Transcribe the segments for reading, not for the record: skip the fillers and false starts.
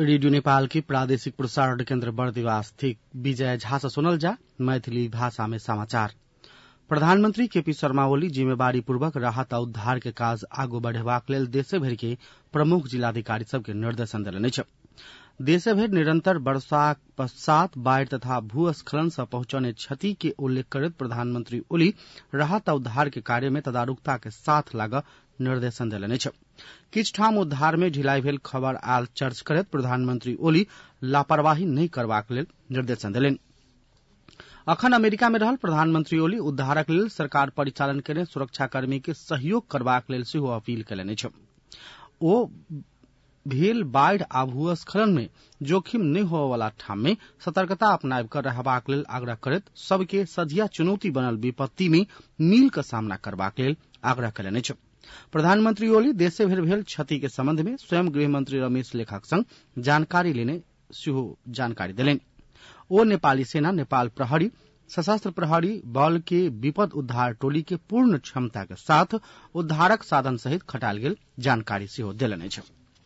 Radio Nepal की प्रादेशिक प्रसारण केन्द्र बर्दिवास थी विजय झा से सुनल जा मैथिली भाषा में समाचार। प्रधानमंत्री केपी शर्मा ओली जिम्मेवारी पूर्वक राहत आ उद्धार के काज आगू बढ़ेबाक लेल देशे भरि के प्रमुख जिलाधिकारी सबके निर्देशन देलनि अछि। देशे भरि निरंतर वर्षाक पश्चात बाढ़ि तथा भूस्खलन से पहुंचने क्षति के उल्लेख करैत प्रधानमंत्री ओली राहत आ उद्धार के कार्य में तदारुकता के साथ लागऽ निर्देशन देलनि अछि। किछु ठाम उद्धार में ढिलाई भेल खबर आयल चर्च करैत प्रधानमंत्री ओली लापरवाही नहीं करबाक लेल निर्देशन देलनि। अखन अमेरिका में रहल प्रधानमंत्री ओली उद्धारक लेल सरकार परिचालन केने सुरक्षाकर्मी के सहयोग करबाक लेल सेहो अपील कयलनि अछि। ओ भेल बाढ़ि आ भूस्खलन में जोखिम नहीं होबय वाला ठाम में सतर्कता अपनाबि कर रहबाक लेल आग्रह करैत सबके सझिया चुनौती बनल विपत्ति में मिल क सामना करबाक लेल आग्रह कयलनि अछि। प्रधानमंत्री ओली देशे भरि भेल क्षति के संबंध में स्वयं गृहमंत्री रमेश लेखक संग जानकारी लेने सेहो जानकारी देलनि। ओ नेपाली सेना, नेपाल प्रहरी, सशस्त्र प्रहरी बल के विपद उद्धार टोली के पूर्ण क्षमता के साथ उद्धारक साधन सहित खटाल गेल जानकारी सेहो देलनि अछि।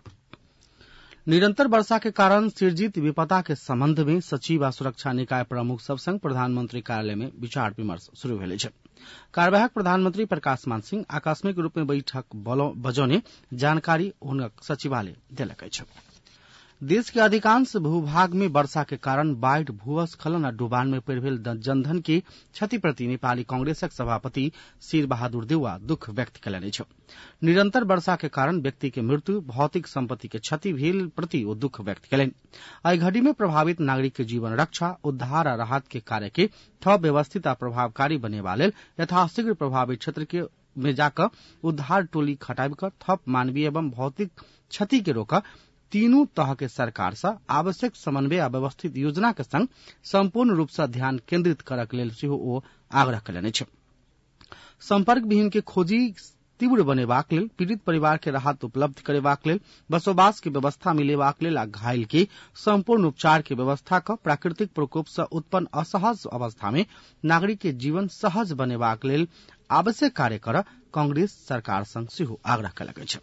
निरंतर वर्षा के कारण सृजित विपदा के संबंध में सचिव आ सुरक्षा निकाय प्रमुख सब संग प्रधानमंत्री कार्यालय में विचार विमर्श शुरू भेल अछि। कार्यवाहक प्रधानमंत्री प्रकाश मान सिंह आकस्मिक रूप में बैठक बजौने जानकारी हुनक सचिवालय देलक अछि। देश के अधिकांश भूभाग में वर्षा के कारण बाढ़ि, भूस्खलन आ डुबान में पड़ि भेल जनधन के क्षति प्रति नेपाली कांग्रेसक सभापति शेर बहादुर देउवा दुख व्यक्त कयलनि अछि। निरंतर वर्षा के कारण व्यक्ति के मृत्यु, भौतिक संपत्ति के क्षति भेल प्रति ओ दुख व्यक्त कयलनि। एहि घड़ी में प्रभावित नागरिक के जीवन रक्षा, उद्धार आ राहत के कार्य के थप व्यवस्थित आ प्रभावकारी बनेबा लेल यथाशीघ्र प्रभावित क्षेत्र में जाकर उद्धार टोली खटाबि कर थप मानवीय एवं भौतिक क्षति के रोका तीनू तह के सरकार से आवश्यक समन्वय आ व्यवस्थित योजना के संग संपूर्ण रूप से ध्यान केंद्रित करक लेल सेहो ओ आग्रह कयलनि अछि। संपर्क विहीन के खोजी तीव्र बनेबाक लेल, पीड़ित परिवार के राहत उपलब्ध करेबाक लेल, बसोबास के व्यवस्था मिलेबाक लेल आ घायल के संपूर्ण उपचार के व्यवस्था क प्राकृतिक प्रकोप से उत्पन्न असहज अवस्था में नागरिक के जीवन सहज बनेबाक लेल आवश्यक कार्य कर कांग्रेस सरकार संग सेहो आग्रह कयलक अछि।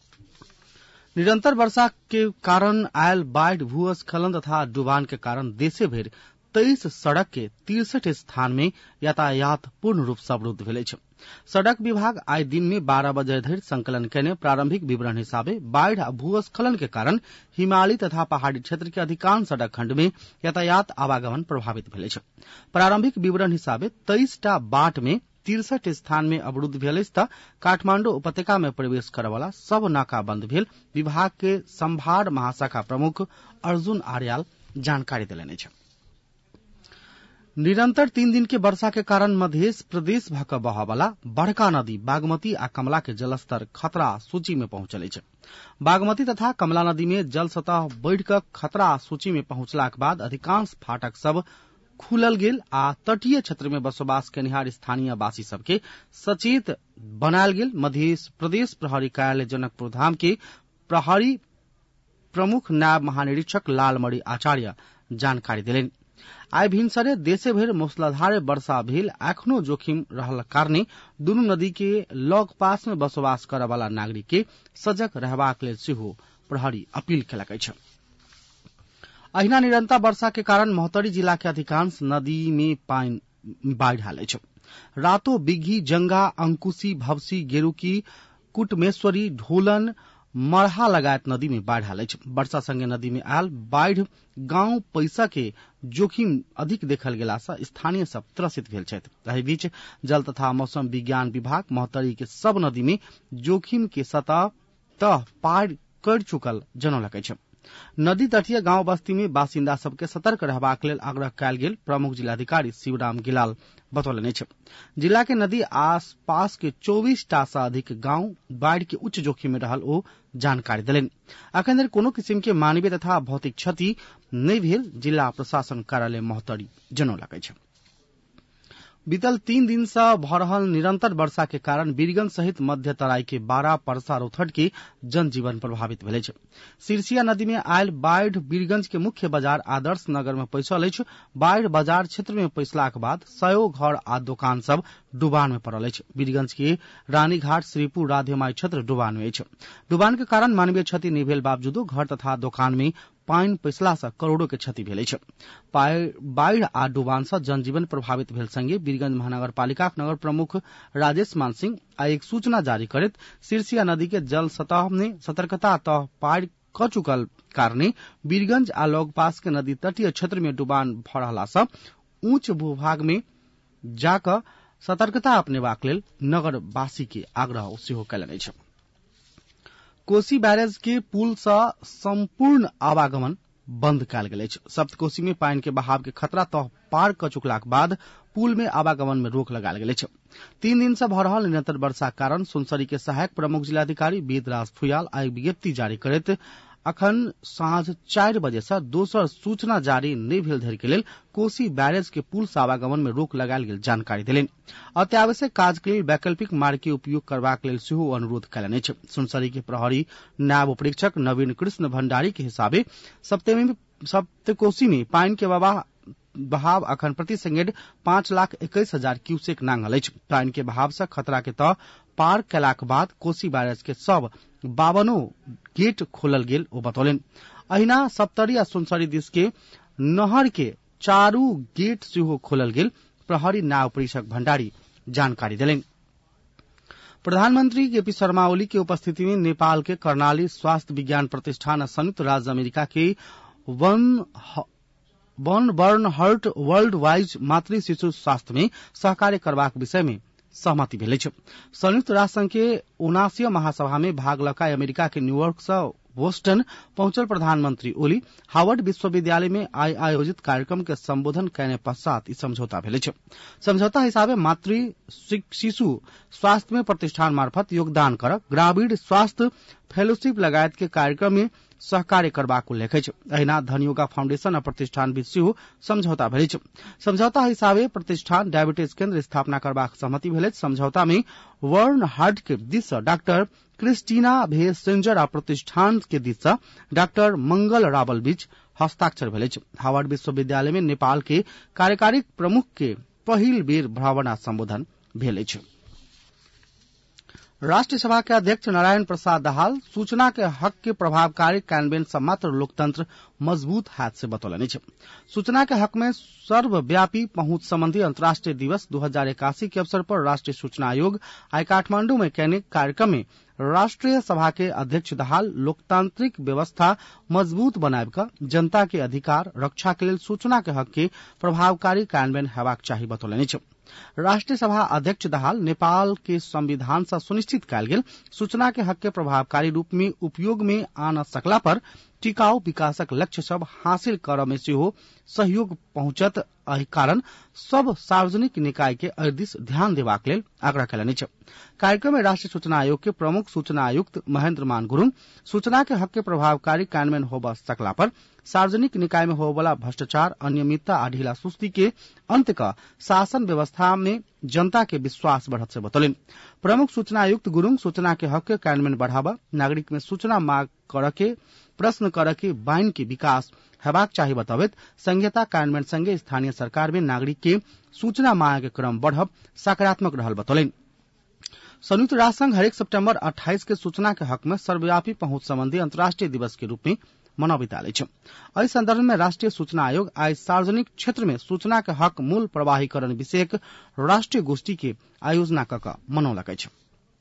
निरंतर वर्षा के कारण आयल बाढ़, भूस्खलन तथा डुबान के कारण देशे भरि 23 सड़क के 63 स्थान में यातायात पूर्ण रूप से अवरुद्ध भेल अछि। सड़क विभाग आइ दिन में 12 बजे धरि संकलन केने प्रारंभिक विवरण हिसाबे बाढ़ आ भूस्खलन के कारण हिमालयी तथा पहाड़ी क्षेत्र के अधिकांश सड़क खंड में यातायात आवागमन प्रभावित भेल अछि। प्रारंभिक विवरण हिसाबे 23 टा बाट में 63 स्थान में अवरुद्ध भेल अछि त काठमांडू उपत्यका में प्रवेश करय वाला सब नाका बंद भेल विभाग के संभार महाशाखा प्रमुख अर्जुन आर्याल जानकारी देलनि अछि। निरंतर 3 दिन के वर्षा के कारण मध्य प्रदेश भक बहय वाला बड़का नदी बागमती आ कमला के जलस्तर खतरा सूची में पहुंचल अछि। बागमती तथा कमला नदी में जल सतह बढ़ि क खतरा सूची में पहुंचलाक बाद अधिकांश फाटक सब खुलल गेल आ तटीय क्षेत्र में बसोबास केनिहार स्थानीय वासी सबके सचेत बनायल गेल। मध्य प्रदेश प्रहरी कार्यालय जनकपुर धाम के प्रहरी प्रमुख नायब महानिरीक्षक लालमणि आचार्य जानकारी देलनि। आइ भिनसरे देशे भरि मूसलाधार वर्षा भेल एखनो जोखिम रहल कारणे दुनू नदी के लग पास में बसोबास करय वाला नागरिक के सजग रहबाक लेल सेहो प्रहरी अपील कयलक अछि। अहिना निरंतर वर्षा के कारण महोत्तरी जिला के अधिकांश नदी में पानि बाढ़ि आयल अछि। रातो, बिग्घी, जंगा, अंकुशी, भवसी, गेरुकी, कुटमेश्वरी, ढोलन, मरहा लगायत नदी में बाढ़ि आयल अछि। वर्षा संगे नदी में आयल बाढ़ि गांव पैसा के जोखिम अधिक देखल गेला से स्थानीय सब त्रसित भेल छथि। एहि बीच जल तथा मौसम विज्ञान विभाग महोत्तरी के सब नदी में जोखिम के सतह तह पार कर चुकल जनौलक अछि। नदी तटीय गांव बस्ती में बासिंदा सबके सतर्क रहबाक लेल आग्रह कयल गेल प्रमुख जिलाधिकारी शिवराम गिलाल बतौलनि अछि। जिला के नदी आस पास के 24 टा से अधिक गांव बाढ़ के उच्च जोखिम में रहल ओ जानकारी देलनि। अखन धरि कोनो किसिम के मानवीय तथा भौतिक क्षति नहीं भेल जिला प्रशासन कार्यालय महोत्तरी जनौलक अछि। बीतल 3 दिन से भ रहल निरंतर वर्षा के कारण वीरगंज सहित मध्य तराई के 12 परसा रौथट के जनजीवन प्रभावित भेल अछि। सिरसिया नदी में आयल बाढ़ वीरगंज के मुख्य बाजार आदर्श नगर में पैसल अछि। बाढ़ बाजार क्षेत्र में पैसलाक बाद 100 घर आ दुकान सब डुबान में पड़ल अछि। वीरगंज के रानीघाट, श्रीपुर, राधेमाई क्षेत्र डुबान में अछि। डुबान के कारण मानवीय क्षति नहीं भेल बावजूदो घर तथा दुकान में पानि पैसला से करोड़ों के क्षति भेल अछि। बाढ़ि आ डुबान से जनजीवन प्रभावित भेल संगे वीरगंज महानगरपालिका नगर प्रमुख राजेश मान सिंह आ एक सूचना जारी करैत सिरसिया नदी के जल सतह में सतर्कता तह पार क चुकल कारणे वीरगंज आ लगपास के नदी तटीय क्षेत्र में डुबान भ रहला से ऊंच भूभाग में जाकर सतर्कता अपनेबाक लेल नगरवासी के आग्रह सेहो कयलनि अछि। कोसी बैरेज के पुल से संपूर्ण आवागमन बंद कयल गेल अछि। सप्तकोशी में पानि के बहाव के खतरा तह पार क चुकलाक बाद पुल में आवागमन में रोक लगायल गेल अछि। 3 दिन से भ रहल निरंतर वर्षा कारण सुनसरी के सहायक प्रमुख जिलाधिकारी वेदराज फुयाल आइ विज्ञप्ति जारी करैत अखन साँझ 4 बजे से दोसर सूचना जारी नहि भेल धरि के लेल कोसी बैरेज के पुल से आवागमन में रोक लगायल गेल जानकारी देलनि। अत्यावश्यक काज के लेल वैकल्पिक मार्ग के उपयोग करबाक लेल सेहो अनुरोध कयलनि अछि। सुनसरी के प्रहरी नायब उपरीक्षक नवीन कृष्ण भंडारी के हिसाबे सप्तकोशी में पानि के बहाव अखन प्रति सेकेंड 5,21,000 क्यूसेक नांगल अछि। पानि के बहाव से खतरा के तह पार कयलाक बाद कोसी बैरेज के सब 52 गेट खोलल गेल ओ बतौलनि। अहिना सप्तरी आ सुनसरी दिस के नहर के 4 गेट सेहो खोलल गेल प्रहरी नायब परीक्षक भंडारी जानकारी देलनि। प्रधानमंत्री केपी शर्मा ओली के उपस्थिति में नेपाल के कर्णाली स्वास्थ्य विज्ञान प्रतिष्ठान संयुक्त राज्य अमेरिका के वन बर्नहर्ट वर्ल्ड वाइड मातृ शिशु स्वास्थ्य में सहकार्य करबाक विषय में सहमति भेल अछि। संयुक्त राष्ट्र संघ के 79 महासभा में भाग लका अमेरिका के न्यूयॉर्क से बोस्टन पहुंचल प्रधानमंत्री ओली हार्वर्ड विश्वविद्यालय में आयोजित कार्यक्रम के संबोधन करने पश्चात ई समझौता भेल अछि। समझौता हिसाबे मातृ शिशु स्वास्थ्य में प्रतिष्ठान मार्फत योगदान कर ग्रामीण स्वास्थ्य फेलोशिप लगायत के कार्यक्रम में सहकार्य करबाक उल्लेख अछि। अहिना धनयोगा फाउंडेशन आ प्रतिष्ठान बीच सेहो समझौता भेल अछि। समझौता हिसाबे प्रतिष्ठान डायबिटीज केंद्र स्थापना करबाक सहमति भेल अछि। समझौता में बर्नहार्ट के दिस से डॉक्टर क्रिस्टीना भेसेंजर आ प्रतिष्ठान के दिस से डॉक्टर मंगल रावल बीच हस्ताक्षर भेल अछि। हार्वर्ड विश्वविद्यालय में नेपाल के कार्यकारी प्रमुख के पहिल बेर भ्रमण संबोधन भेल अछि। राष्ट्रीय सभा के अध्यक्ष नारायण प्रसाद दाहाल सूचना के हक के प्रभावकारी कार्यान्वयन से मात्र लोकतंत्र मजबूत हैत से बतौलनि अछि। सूचना के हक में सर्वव्यापी पहुंच संबंधी अंतर्राष्ट्रीय दिवस 2081 के अवसर पर राष्ट्रीय सूचना आयोग आई काठमांडू में कैनिक कार्यक्रम में राष्ट्रीय सभा के अध्यक्ष दाहाल लोकतांत्रिक व्यवस्था मजबूत बनाब क जनता के अधिकार रक्षा के लेल सूचना के हक के प्रभावकारी कार्यान्वयन हेबाक चाही बतौलनि अछि। राष्ट्रीय सभा अध्यक्ष दाहाल नेपाल के संविधान से सुनिश्चित कयल गेल सूचना के हक के प्रभावकारी रूप में उपयोग में आन सकला पर टिकाऊ विकासक लक्ष्य सब हासिल करय में सेहो सहयोग पहुंचत। एहि कारण सब सार्वजनिक निकाय के एहि दिस ध्यान देबाक लेल आग्रह कयलनि अछि। कार्यक्रम में राष्ट्रीय सूचना आयोग के प्रमुख सूचना आयुक्त महेंद्र मान गुरुंग सूचना के हक के प्रभावकारी कार्यान्वयन होबय सकला पर सार्वजनिक निकाय में होबला भ्रष्टाचार अनियमितता आ ढीला सुस्ती के अंत क शासन व्यवस्था में जनता के विश्वास बढ़त से बतौलनि। प्रमुख सूचना आयुक्त गुरुंग सूचना के हक के कार्यान्वयन बढ़ावा नागरिक में सूचना मांग करके प्रश्न करके बाइन के विकास हेबाक चाही बताबैत संहिता कार्यान्वयन संगे स्थानीय सरकार में नागरिक के सूचना मांग के क्रम बढ़ब सकारात्मक रहल बतौलनि। संयुक्त राष्ट्र संघ हरेक सितंबर 28 के सूचना के हक में सर्वव्यापी पहुंच संबंधी अंतर्राष्ट्रीय दिवस के रूप में मनाबैत आयल अछि। एहि संदर्भ में राष्ट्रीय सूचना आयोग आई सार्वजनिक क्षेत्र में सूचना के हक मूल प्रवाहीकरण विषयक राष्ट्रीय गोष्ठी के आयोजना क मनौलक अछि।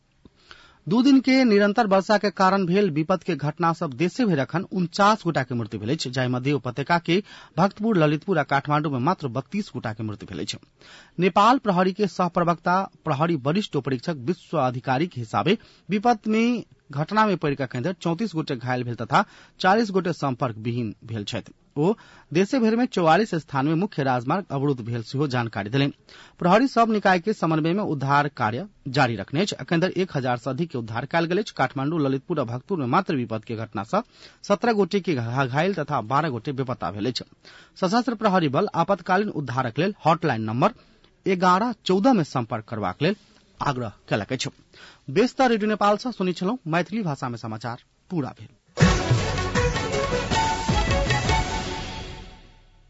2 दिन के निरंतर वर्षा के कारण भेल विपद के घटना सब देशे भरि अखन 49 गोटा के मृत्यु भेल अछि, जाहि मध्य उपत्यका के भक्तपुर, ललितपुर आ काठमांडू में मात्र 32 गोटा के मृत्यु भेल अछि। नेपाल प्रहरी के सहप्रवक्ता प्रहरी वरिष्ठ उपरीक्षक विश्व अधिकारी के हिसाबे विपद में घटना में पड़ि कऽ 34 गोटे घायल भेल तथा 40 गोटे संपर्क विहीन भेल छथि। ओ देशे भरि में 44 स्थान में मुख्य राजमार्ग अवरुद्ध भेल सेहो जानकारी देलनि। प्रहरी सब निकाय के समन्वय में उद्धार कार्य जारी रखने अछि। अखन धरि 1000 से अधिक के उद्धार कयल गेल अछि। काठमांडू, ललितपुर आ भक्तपुर में मात्र विपद के घटना से 17 गोटे के घायल तथा 12 गोटे बेपत्ता भेल अछि। सशस्त्र प्रहरी बल आपातकालीन उद्धारक लेल हॉटलाइन नंबर 1114 में संपर्क करबाक लेल आग्रह कयलक अछि। बेस्ता रेडियो नेपाल से सुनै छलहुं मैथिली भाषा में समाचार पूरा भेल।